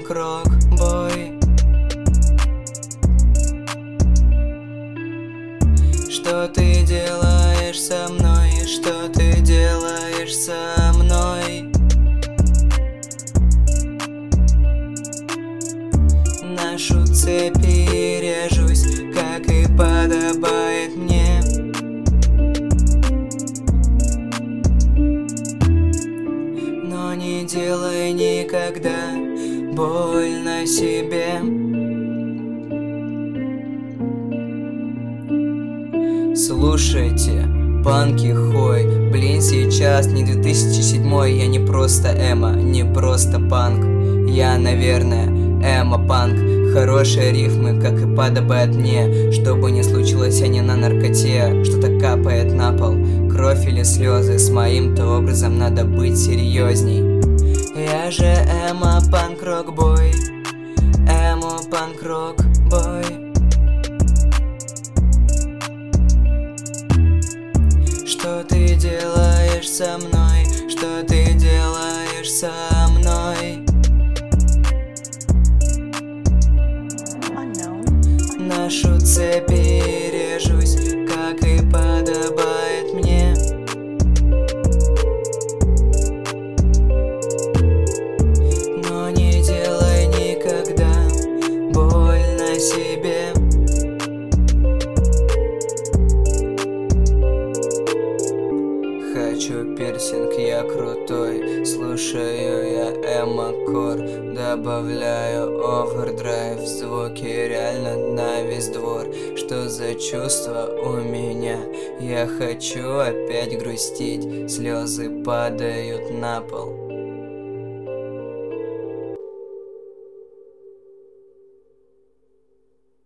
панк-рок бой. Что ты делаешь со мной? Что ты делаешь со мной? Нашу цепь перережусь, как и подобает мне. Но не делай никогда больно себе. Слушайте, панки хой, блин, сейчас не 2007, я не просто эмо, не просто панк. Я, наверное, эмо-панк. Хорошие рифмы, как и подобает мне. Что бы ни случилось, я не на наркоте. Что-то капает на пол, кровь или слезы. С моим-то образом надо быть серьезней. Я же эмо-панк-рок бой. Эмо-панк-рок бой. Что ты делаешь со мной? Что ты делаешь со мной? Нашу цепь перережусь, как и подобает мне. Но не делай никогда больно себе. Хочу пирсинг, я крутой. Слушаю я эмо-кор. Добавляю овердрайв. Звуки реально на весь двор. Что за чувство у меня? Я хочу опять грустить. Слезы падают на пол.